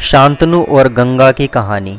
शांतनु और गंगा की कहानी।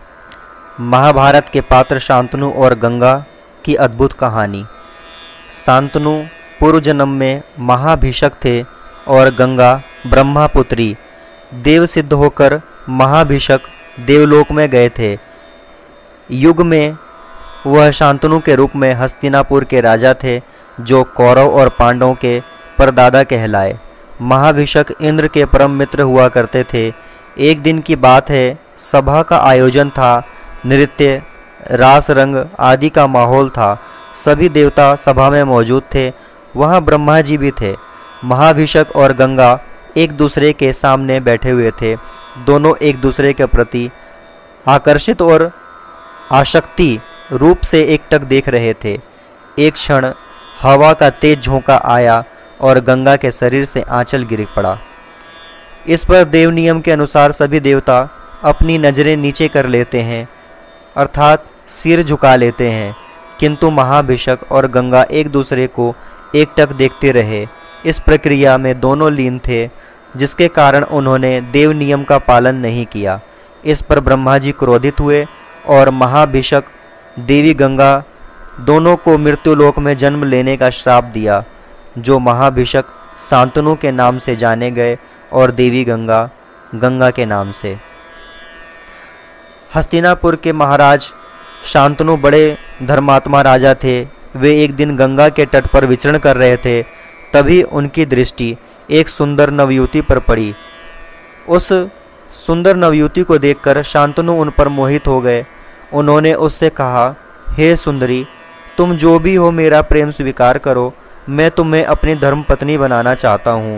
महाभारत के पात्र शांतनु और गंगा की अद्भुत कहानी। शांतनु पूर्व जन्म में महाभिषक थे और गंगा ब्रह्मापुत्री देव सिद्ध होकर महाभिषक देवलोक में गए थे। युग में वह शांतनु के रूप में हस्तिनापुर के राजा थे, जो कौरव और पांडवों के परदादा कहलाए। महाभिषक इंद्र के परम मित्र हुआ करते थे। एक दिन की बात है, सभा का आयोजन था। नृत्य, रास रंग आदि का माहौल था। सभी देवता सभा में मौजूद थे। वहाँ ब्रह्मा जी भी थे। महाभिषक और गंगा एक दूसरे के सामने बैठे हुए थे। दोनों एक दूसरे के प्रति आकर्षित और आसक्ति रूप से एकटक देख रहे थे। एक क्षण हवा का तेज झोंका आया और गंगा के शरीर से आंचल गिर पड़ा। इस पर देव नियम के अनुसार सभी देवता अपनी नज़रें नीचे कर लेते हैं, अर्थात सिर झुका लेते हैं, किंतु महाभिषक और गंगा एक दूसरे को एकटक देखते रहे। इस प्रक्रिया में दोनों लीन थे, जिसके कारण उन्होंने देव नियम का पालन नहीं किया। इस पर ब्रह्मा जी क्रोधित हुए और महाभिषक देवी गंगा दोनों को मृत्युलोक में जन्म लेने का श्राप दिया, जो महाभिषक शांतनु के नाम से जाने गए और देवी गंगा गंगा के नाम से। हस्तिनापुर के महाराज शांतनु बड़े धर्मात्मा राजा थे। वे एक दिन गंगा के तट पर विचरण कर रहे थे। तभी उनकी दृष्टि एक सुंदर नवयुवती पर पड़ी। उस सुंदर नवयुवती को देखकर शांतनु उन पर मोहित हो गए। उन्होंने उससे कहा, हे सुंदरी, तुम जो भी हो मेरा प्रेम स्वीकार करो। मैं तुम्हें अपनी धर्मपत्नी बनाना चाहता हूँ।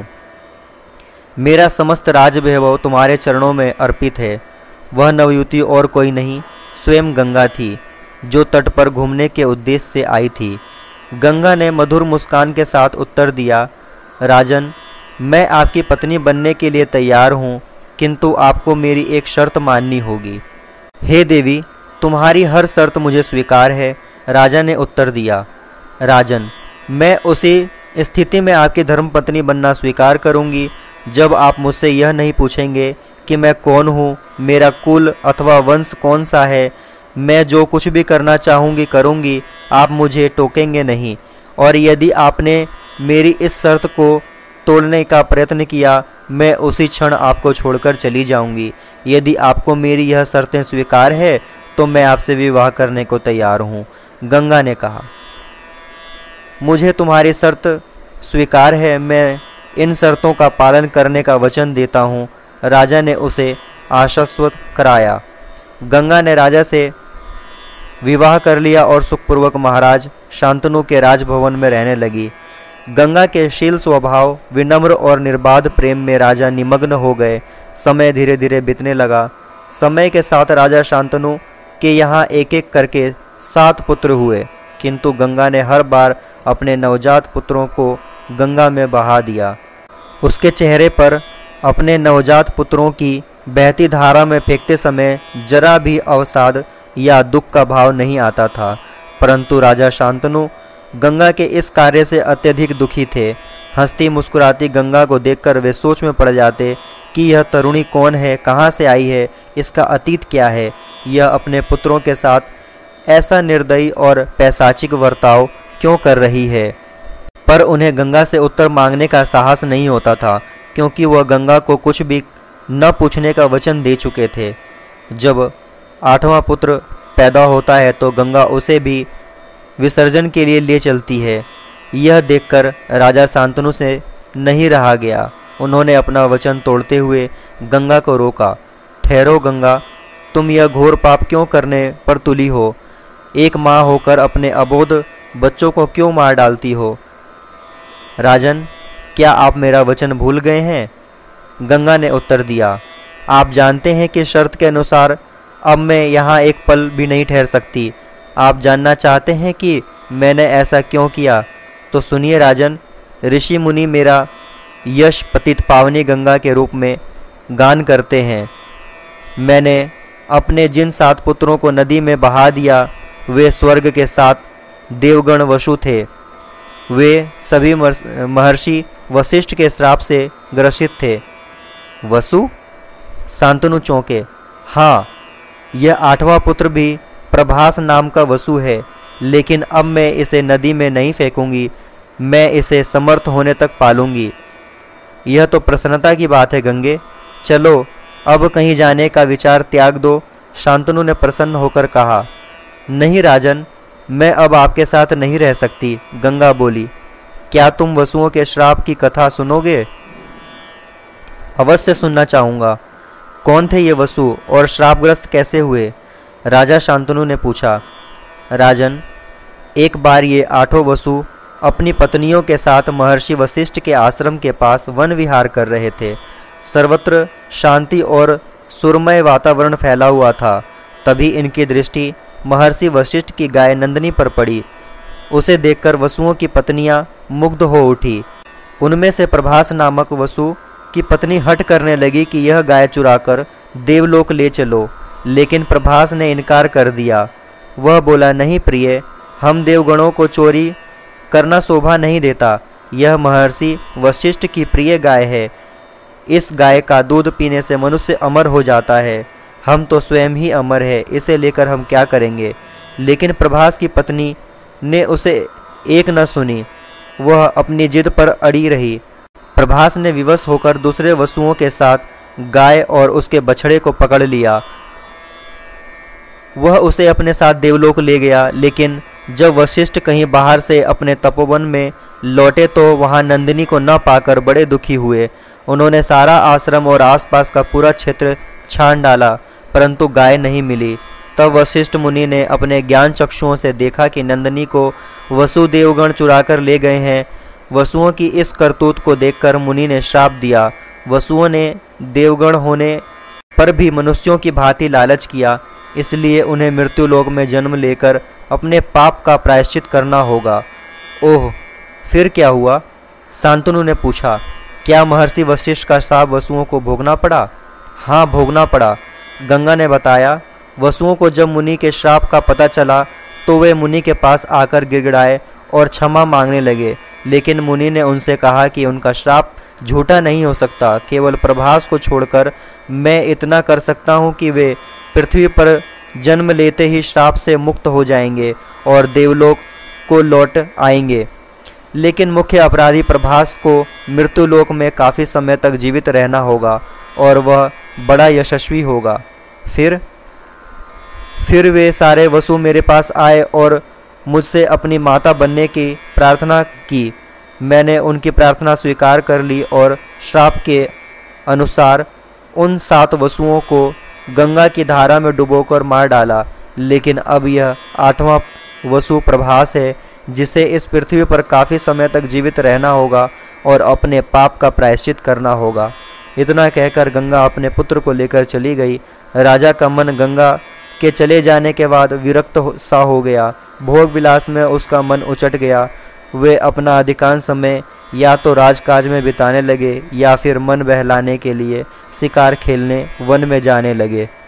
मेरा समस्त राज वैभव तुम्हारे चरणों में अर्पित है। वह नवयुवती और कोई नहीं, स्वयं गंगा थी, जो तट पर घूमने के उद्देश्य से आई थी। गंगा ने मधुर मुस्कान के साथ उत्तर दिया, राजन, मैं आपकी पत्नी बनने के लिए तैयार हूँ, किंतु आपको मेरी एक शर्त माननी होगी। हे देवी, तुम्हारी हर शर्त मुझे स्वीकार है, राजा ने उत्तर दिया। राजन, मैं उसी स्थिति में आपकी धर्मपत्नी बनना स्वीकार करूंगी जब आप मुझसे यह नहीं पूछेंगे कि मैं कौन हूँ, मेरा कुल अथवा वंश कौन सा है। मैं जो कुछ भी करना चाहूँगी करूँगी, आप मुझे टोकेंगे नहीं। और यदि आपने मेरी इस शर्त को तोड़ने का प्रयत्न किया, मैं उसी क्षण आपको छोड़कर चली जाऊँगी। यदि आपको मेरी यह शर्तें स्वीकार है तो मैं आपसे विवाह करने को तैयार हूँ। गंगा ने कहा, मुझे तुम्हारी शर्त स्वीकार है, मैं इन शर्तों का पालन करने का वचन देता हूँ। राजा ने उसे आश्वस्त कराया। गंगा ने राजा से विवाह कर लिया और सुखपूर्वक महाराज शांतनु के राजभवन में रहने लगी। गंगा के शील स्वभाव, विनम्र और निर्बाध प्रेम में राजा निमग्न हो गए। समय धीरे धीरे बीतने लगा। समय के साथ राजा शांतनु के यहाँ एक एक करके 7 पुत्र हुए, किंतु गंगा ने हर बार अपने नवजात पुत्रों को गंगा में बहा दिया। उसके चेहरे पर अपने नवजात पुत्रों की बहती धारा में फेंकते समय जरा भी अवसाद या दुख का भाव नहीं आता था। परंतु राजा शांतनु गंगा के इस कार्य से अत्यधिक दुखी थे। हंसती मुस्कुराती गंगा को देखकर वे सोच में पड़ जाते कि यह तरुणी कौन है, कहाँ से आई है, इसका अतीत क्या है, यह अपने पुत्रों के साथ ऐसा निर्दयी और पैशाचिक वर्ताव क्यों कर रही है। पर उन्हें गंगा से उत्तर मांगने का साहस नहीं होता था, क्योंकि वह गंगा को कुछ भी न पूछने का वचन दे चुके थे। जब 8वां पुत्र पैदा होता है तो गंगा उसे भी विसर्जन के लिए ले चलती है। यह देखकर राजा शांतनु से नहीं रहा गया। उन्होंने अपना वचन तोड़ते हुए गंगा को रोका। ठहरो गंगा, तुम यह घोर पाप क्यों करने पर तुली हो? एक माँ होकर अपने अबोध बच्चों को क्यों मार डालती हो? राजन, क्या आप मेरा वचन भूल गए हैं? गंगा ने उत्तर दिया, आप जानते हैं कि शर्त के अनुसार अब मैं यहाँ एक पल भी नहीं ठहर सकती। आप जानना चाहते हैं कि मैंने ऐसा क्यों किया? तो सुनिए राजन, ऋषि मुनि मेरा यश पतित पावनी गंगा के रूप में गान करते हैं। मैंने अपने जिन 7 पुत्रों को नदी में बहा दिया, वे स्वर्ग के 7 देवगण वसु थे। वे सभी महर्षि वशिष्ठ के श्राप से ग्रसित थे। वसु? शांतनु चौंके। हाँ, यह 8वां पुत्र भी प्रभास नाम का वसु है, लेकिन अब मैं इसे नदी में नहीं फेंकूंगी, मैं इसे समर्थ होने तक पालूंगी। यह तो प्रसन्नता की बात है गंगे, चलो अब कहीं जाने का विचार त्याग दो, शांतनु ने प्रसन्न होकर कहा। नहीं राजन, मैं अब आपके साथ नहीं रह सकती, गंगा बोली। क्या तुम वसुओं के श्राप की कथा सुनोगे? अवश्य सुनना चाहूँगा। कौन थे ये वसु और श्रापग्रस्त कैसे हुए? राजा शांतनु ने पूछा। राजन, एक बार ये 8 वसु अपनी पत्नियों के साथ महर्षि वशिष्ठ के आश्रम के पास वन विहार कर रहे थे। सर्वत्र शांति और सुरमय वातावरण फैला हुआ था। तभी इनकी दृष्टि महर्षि वशिष्ठ की गाय नंदिनी पर पड़ी। उसे देखकर वसुओं की पत्नियां मुग्ध हो उठी। उनमें से प्रभास नामक वसु की पत्नी हठ करने लगी कि यह गाय चुराकर देवलोक ले चलो, लेकिन प्रभास ने इनकार कर दिया। वह बोला, नहीं प्रिय, हम देवगणों को चोरी करना शोभा नहीं देता। यह महर्षि वशिष्ठ की प्रिय गाय है। इस गाय का दूध पीने से मनुष्य अमर हो जाता है। हम तो स्वयं ही अमर है, इसे लेकर हम क्या करेंगे? लेकिन प्रभास की पत्नी ने उसे एक न सुनी। वह अपनी जिद पर अड़ी रही। प्रभास ने विवश होकर दूसरे वसुओं के साथ गाय और उसके बछड़े को पकड़ लिया। वह उसे अपने साथ देवलोक ले गया, लेकिन जब वशिष्ठ कहीं बाहर से अपने तपोवन में लौटे तो वहां नंदिनी को न पाकर बड़े दुखी हुए। उन्होंने सारा आश्रम और आसपास का पूरा क्षेत्र छान डाला, परंतु गाय नहीं मिली। तब वशिष्ठ मुनि ने अपने ज्ञान चक्षुओं से देखा कि नंदिनी को वसुदेवगण चुराकर ले गए हैं। वसुओं की इस करतूत को देखकर मुनि ने श्राप दिया। वसुओं ने देवगण होने पर भी मनुष्यों की भांति लालच किया, इसलिए उन्हें मृत्युलोक में जन्म लेकर अपने पाप का प्रायश्चित करना होगा। ओह, फिर क्या हुआ? शांतनु ने पूछा। क्या महर्षि वशिष्ठ का श्राप वसुओं को भोगना पड़ा? हाँ, भोगना पड़ा, गंगा ने बताया। वसुओं को जब मुनि के श्राप का पता चला तो वे मुनि के पास आकर गिड़गिड़ाए और क्षमा मांगने लगे, लेकिन मुनि ने उनसे कहा कि उनका श्राप झूठा नहीं हो सकता। केवल प्रभास को छोड़कर मैं इतना कर सकता हूँ कि वे पृथ्वी पर जन्म लेते ही श्राप से मुक्त हो जाएंगे और देवलोक को लौट आएंगे। लेकिन मुख्य अपराधी प्रभास को मृत्युलोक में काफ़ी समय तक जीवित रहना होगा और वह बड़ा यशस्वी होगा। फिर वे सारे वसु मेरे पास आए और मुझसे अपनी माता बनने की प्रार्थना की। मैंने उनकी प्रार्थना स्वीकार कर ली और श्राप के अनुसार उन 7 वसुओं को गंगा की धारा में डुबोकर मार डाला। लेकिन अब यह 8वां वसु प्रभास है, जिसे इस पृथ्वी पर काफ़ी समय तक जीवित रहना होगा और अपने पाप का प्रायश्चित करना होगा। इतना कहकर गंगा अपने पुत्र को लेकर चली गई। राजा का मन गंगा के चले जाने के बाद विरक्त सा हो गया। भोग विलास में उसका मन उचट गया। वे अपना अधिकांश समय या तो राजकाज में बिताने लगे या फिर मन बहलाने के लिए शिकार खेलने वन में जाने लगे।